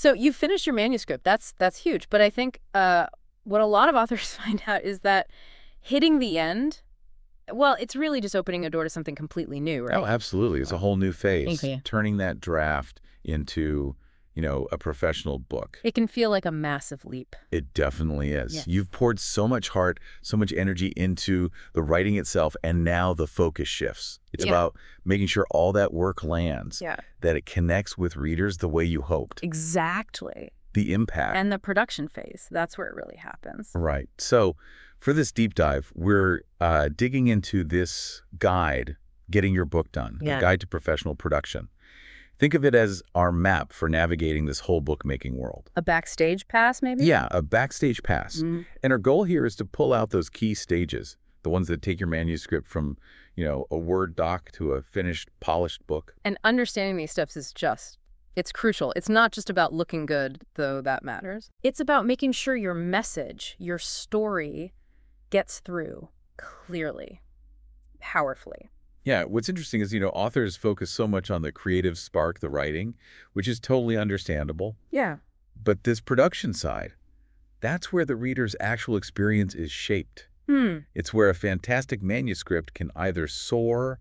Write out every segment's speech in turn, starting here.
So you finished your manuscript. That's huge. But I think what a lot of authors find out is that hitting the end, well, it's really just opening a door to something completely new, right? Oh, absolutely. It's a whole new phase. Okay. Turning that draft into, a professional book. It can feel like a massive leap. It definitely is. Yeah. You've poured so much heart, so much energy into the writing itself, and now the focus shifts. It's about making sure all that work lands, that it connects with readers the way you hoped. Exactly. The impact. And the production phase, that's where it really happens. Right. So for this deep dive, we're digging into this guide, Getting Your Book Done, a guide to professional production. Think of it as our map for navigating this whole bookmaking world. A backstage pass, maybe? Yeah, a backstage pass. And our goal here is to pull out those key stages, the ones that take your manuscript from, a Word doc to a finished, polished book. And understanding these steps is it's crucial. It's not just about looking good, though that matters. It's about making sure your message, your story, gets through clearly, powerfully. Yeah, what's interesting is, authors focus so much on the creative spark, the writing, which is totally understandable. Yeah. But this production side, that's where the reader's actual experience is shaped. It's where a fantastic manuscript can either soar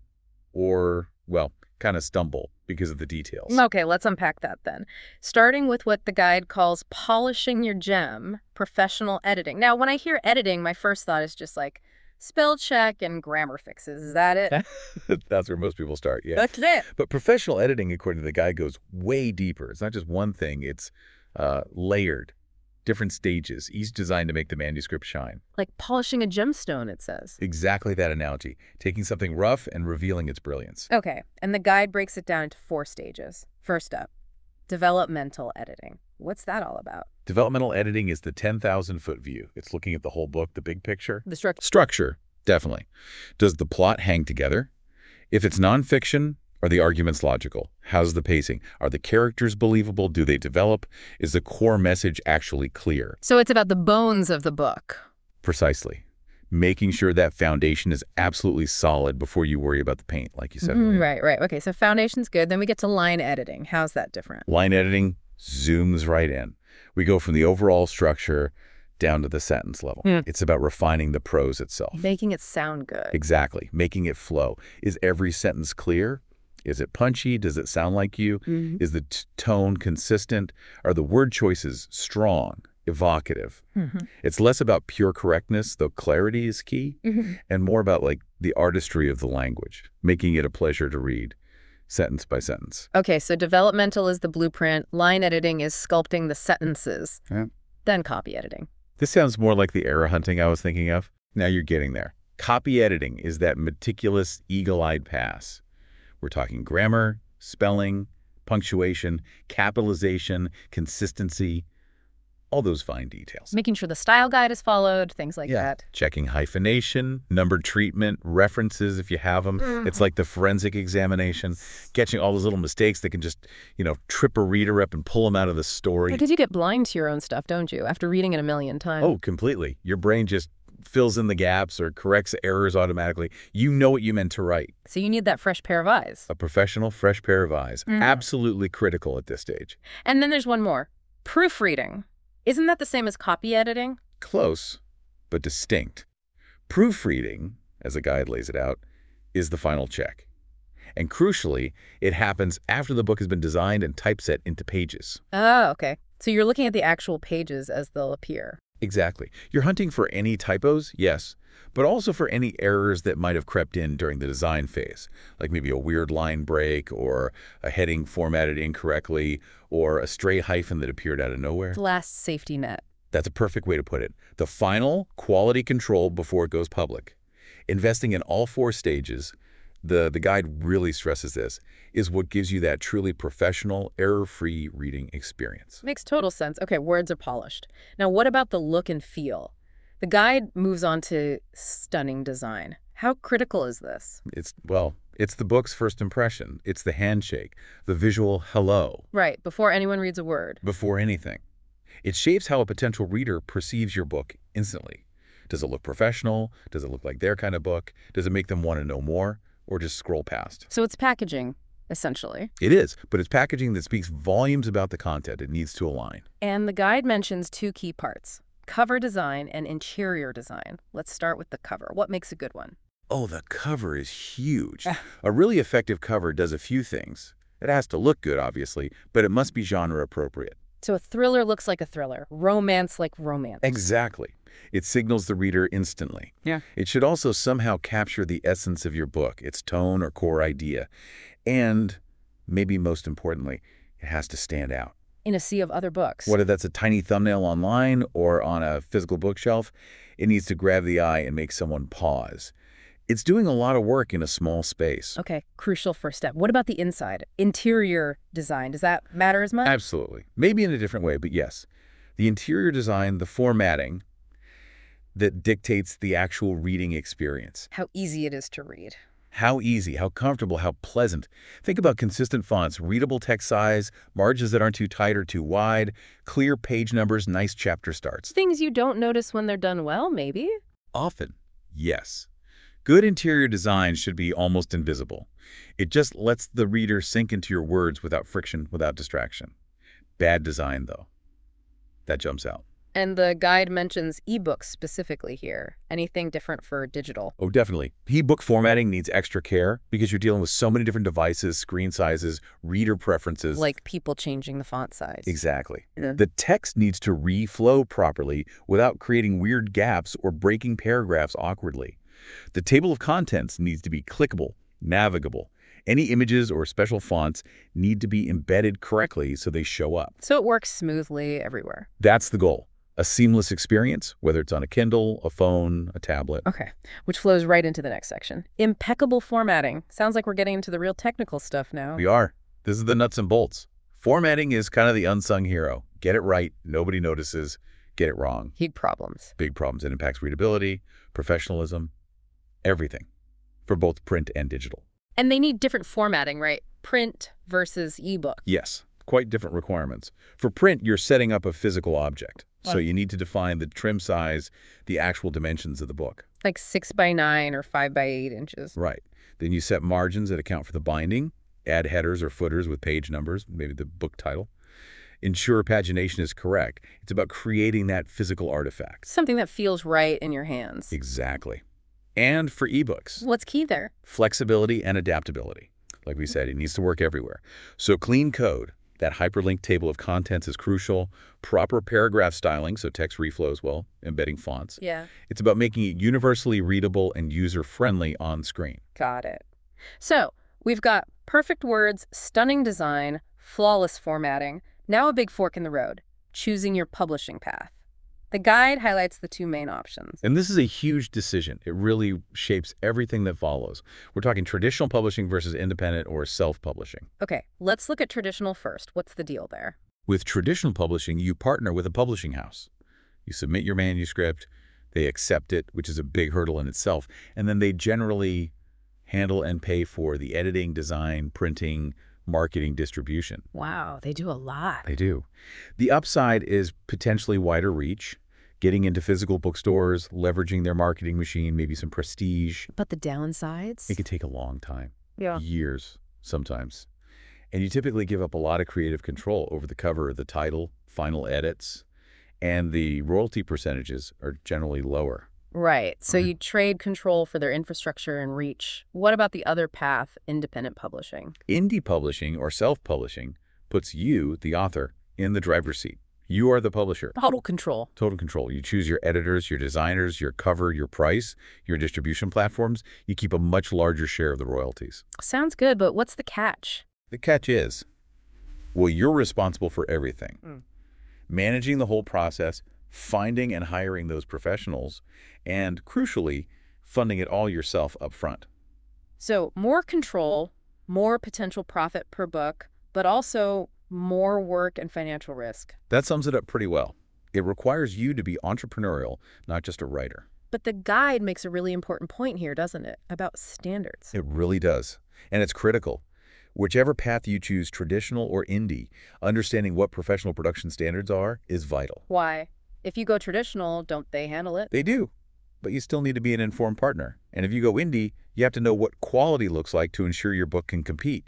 or, well, kind of stumble because of the details. Okay, let's unpack that then. Starting with what the guide calls polishing your gem, professional editing. Now, when I hear editing, my first thought is just like spell check and grammar fixes. Is that it? That's where most people start, yeah. That's it. But professional editing, according to the guide, goes way deeper. It's not just one thing. It's layered, different stages, each designed to make the manuscript shine. Like polishing a gemstone, it says. Exactly that analogy, taking something rough and revealing its brilliance. Okay, and the guide breaks it down into 4 stages. First up, developmental editing. What's that all about? Developmental editing is the 10,000-foot view. It's looking at the whole book, the big picture. The structure. Structure, definitely. Does the plot hang together? If it's nonfiction, are the arguments logical? How's the pacing? Are the characters believable? Do they develop? Is the core message actually clear? So it's about the bones of the book. Precisely. Making sure that foundation is absolutely solid before you worry about the paint, like you said. Right. Okay, so foundation's good. Then we get to line editing. How's that different? Line editing zooms right in. We go from the overall structure down to the sentence level. It's about refining the prose itself. Making it sound good. Exactly. Making it flow. Is every sentence clear? Is it punchy? Does it sound like you? Is the tone consistent? Are the word choices strong, evocative? It's less about pure correctness, though clarity is key, and more about the artistry of the language, making it a pleasure to read, sentence by sentence. Okay, so developmental is the blueprint. Line editing is sculpting the sentences. Yeah. Then copy editing. This sounds more like the error hunting I was thinking of. Now you're getting there. Copy editing is that meticulous, eagle-eyed pass. We're talking grammar, spelling, punctuation, capitalization, consistency, all those fine details. Making sure the style guide is followed, things like that. Checking hyphenation, number treatment, references if you have them. It's like the forensic examination, catching all those little mistakes that can just, trip a reader up and pull them out of the story. Because you get blind to your own stuff, don't you, after reading it a million times? Oh, completely. Your brain just fills in the gaps or corrects errors automatically. You know what you meant to write. So you need that fresh pair of eyes. A professional, fresh pair of eyes. Absolutely critical at this stage. And then there's one more. Proofreading. Isn't that the same as copy editing? Close, but distinct. Proofreading, as the guide lays it out, is the final check. And crucially, it happens after the book has been designed and typeset into pages. Oh, okay. So you're looking at the actual pages as they'll appear. Exactly. You're hunting for any typos, yes, but also for any errors that might have crept in during the design phase, like maybe a weird line break or a heading formatted incorrectly or a stray hyphen that appeared out of nowhere. The last safety net. That's a perfect way to put it. The final quality control before it goes public. Investing in all 4 stages, the guide really stresses this, is what gives you that truly professional, error-free reading experience. Makes total sense. Okay, words are polished. Now, what about the look and feel? The guide moves on to stunning design. How critical is this? It's the book's first impression. It's the handshake, the visual hello. Right, before anyone reads a word. Before anything. It shapes how a potential reader perceives your book instantly. Does it look professional? Does it look like their kind of book? Does it make them want to know more? Or just scroll past? So it's packaging, essentially. It is, but it's packaging that speaks volumes about the content. It needs to align. And the guide mentions two key parts: cover design and interior design. Let's start with the cover. What makes a good one? Oh, the cover is huge. A really effective cover does a few things. It has to look good, obviously, but it must be genre appropriate. So a thriller looks like a thriller, romance like romance. Exactly. It signals the reader instantly. Yeah. It should also somehow capture the essence of your book, its tone or core idea. And, maybe most importantly, it has to stand out. In a sea of other books. Whether that's a tiny thumbnail online or on a physical bookshelf, it needs to grab the eye and make someone pause. It's doing a lot of work in a small space. Okay, crucial first step. What about the inside? Interior design, does that matter as much? Absolutely. Maybe in a different way, but yes. The interior design, the formatting that dictates the actual reading experience. How easy it is to read. How easy, how comfortable, how pleasant. Think about consistent fonts, readable text size, margins that aren't too tight or too wide, clear page numbers, nice chapter starts. Things you don't notice when they're done well, maybe? Often, yes. Good interior design should be almost invisible. It just lets the reader sink into your words without friction, without distraction. Bad design, though. That jumps out. And the guide mentions ebooks specifically here. Anything different for digital? Oh, definitely. E-book formatting needs extra care because you're dealing with so many different devices, screen sizes, reader preferences. Like people changing the font size. Exactly. Yeah. The text needs to reflow properly without creating weird gaps or breaking paragraphs awkwardly. The table of contents needs to be clickable, navigable. Any images or special fonts need to be embedded correctly so they show up. So it works smoothly everywhere. That's the goal. A seamless experience, whether it's on a Kindle, a phone, a tablet. Okay, which flows right into the next section. Impeccable formatting. Sounds like we're getting into the real technical stuff now. We are. This is the nuts and bolts. Formatting is kind of the unsung hero. Get it right, nobody notices. Get it wrong. Big problems. Big problems. It impacts readability, professionalism, everything, for both print and digital. And they need different formatting, right? Print versus ebook. Yes, quite different requirements. For print, you're setting up a physical object. So you need to define the trim size, the actual dimensions of the book. Like 6x9 or 5x8 inches. Right. Then you set margins that account for the binding, add headers or footers with page numbers, maybe the book title. Ensure pagination is correct. It's about creating that physical artifact. Something that feels right in your hands. Exactly. And for ebooks, What's key there? flexibility and adaptability. Like we said, it needs to work everywhere. So clean code, that hyperlinked table of contents is crucial. Proper paragraph styling, so text reflows well, embedding fonts. Yeah. It's about making it universally readable and user-friendly on screen. Got it. So we've got perfect words, stunning design, flawless formatting. Now a big fork in the road, choosing your publishing path. The guide highlights the two main options. And this is a huge decision. It really shapes everything that follows. We're talking traditional publishing versus independent or self-publishing. Okay, let's look at traditional first. What's the deal there? With traditional publishing, you partner with a publishing house. You submit your manuscript, they accept it, which is a big hurdle in itself, and then they generally handle and pay for the editing, design, printing, marketing, distribution. Wow, they do a lot. They do. The upside is potentially wider reach, getting into physical bookstores, leveraging their marketing machine, maybe some prestige. But the downsides? It could take a long time. Yeah. Years, sometimes. And you typically give up a lot of creative control over the cover, the title, final edits, and the royalty percentages are generally lower. Right. So Right. you trade control for their infrastructure and reach. What about the other path, independent publishing? Indie publishing or self-publishing puts you, the author, in the driver's seat. You are the publisher. Total control. Total control. You choose your editors, your designers, your cover, your price, your distribution platforms. You keep a much larger share of the royalties. Sounds good, but what's the catch? The catch is, well, you're responsible for everything. Managing the whole process, finding and hiring those professionals, and crucially, funding it all yourself up front. So more control, more potential profit per book, but also more work and financial risk. That sums it up pretty well. It requires you to be entrepreneurial, not just a writer. But the guide makes a really important point here, doesn't it? About standards. It really does. And it's critical. Whichever path you choose, traditional or indie, understanding what professional production standards are is vital. Why? If you go traditional, don't they handle it? They do, but you still need to be an informed partner. And if you go indie, you have to know what quality looks like to ensure your book can compete.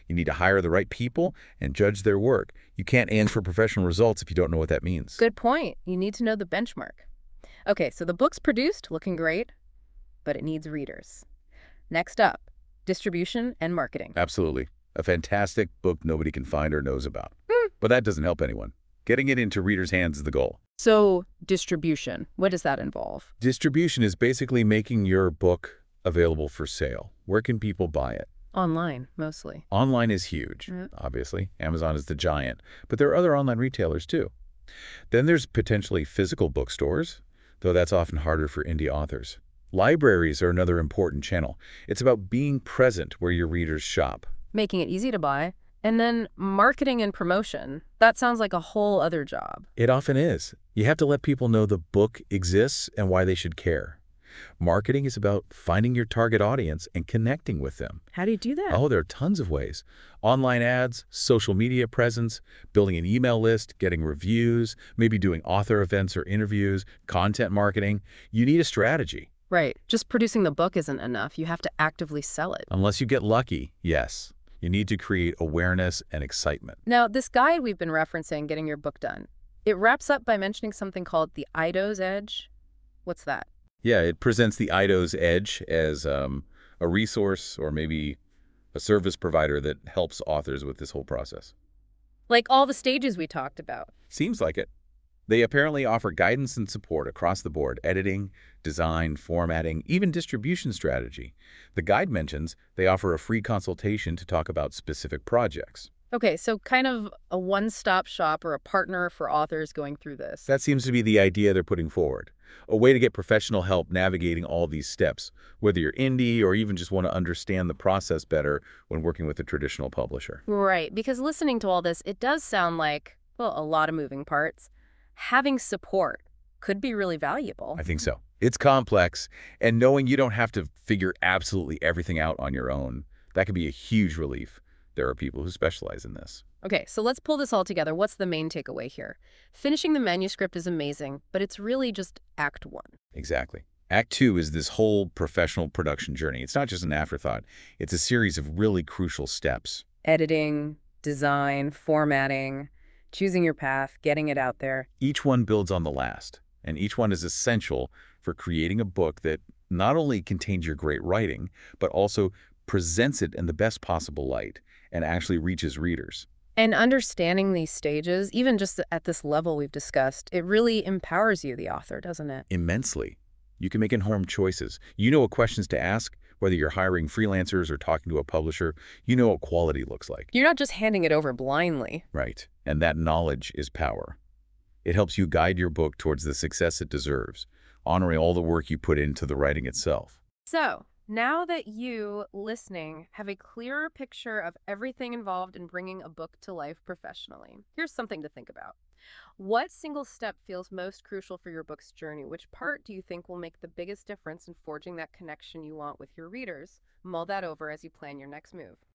You need to hire the right people and judge their work. You can't aim for professional results if you don't know what that means. Good point. You need to know the benchmark. Okay, so the book's produced, looking great, but it needs readers. Next up, distribution and marketing. Absolutely. A fantastic book nobody can find or knows about. But that doesn't help anyone. Getting it into readers' hands is the goal. So, distribution, what does that involve? Distribution is basically making your book available for sale. Where can people buy it? Online, mostly. Online is huge, obviously. Amazon is the giant. But there are other online retailers, too. Then there's potentially physical bookstores, though that's often harder for indie authors. Libraries are another important channel. It's about being present where your readers shop. Making it easy to buy. And then marketing and promotion. That sounds like a whole other job. It often is. You have to let people know the book exists and why they should care. Marketing is about finding your target audience and connecting with them. How do you do that? Oh, there are tons of ways. Online ads, social media presence, building an email list, getting reviews, maybe doing author events or interviews, content marketing. You need a strategy. Right. Just producing the book isn't enough. You have to actively sell it. Unless you get lucky, yes. You need to create awareness and excitement. Now, this guide we've been referencing, Getting Your Book Done, it wraps up by mentioning something called the Ido's Edge. What's that? Yeah, it presents the Ido's Edge as a resource or maybe a service provider that helps authors with this whole process. Like all the stages we talked about. Seems like it. They apparently offer guidance and support across the board: editing, design, formatting, even distribution strategy. The guide mentions they offer a free consultation to talk about specific projects. Okay, so kind of a one-stop shop or a partner for authors going through this. That seems to be the idea they're putting forward. A way to get professional help navigating all these steps, whether you're indie or even just want to understand the process better when working with a traditional publisher. Right, because listening to all this, it does sound like, well, a lot of moving parts. Having support could be really valuable. I think so. It's complex, and knowing you don't have to figure absolutely everything out on your own, that could be a huge relief. There are people who specialize in this. Okay, so let's pull this all together. What's the main takeaway here? Finishing the manuscript is amazing, but it's really just Act 1. Exactly. Act 2 is this whole professional production journey. It's not just an afterthought. It's a series of really crucial steps. Editing, design, formatting, choosing your path, getting it out there. Each one builds on the last, and each one is essential for creating a book that not only contains your great writing, but also presents it in the best possible light and actually reaches readers. And understanding these stages, even just at this level we've discussed, it really empowers you, the author, doesn't it? Immensely. You can make informed choices. You know what questions to ask, whether you're hiring freelancers or talking to a publisher. You know what quality looks like. You're not just handing it over blindly. Right. And that knowledge is power. It helps you guide your book towards the success it deserves, honoring all the work you put into the writing itself. So, now that you, listening, have a clearer picture of everything involved in bringing a book to life professionally, here's something to think about. What single step feels most crucial for your book's journey? Which part do you think will make the biggest difference in forging that connection you want with your readers? Mull that over as you plan your next move.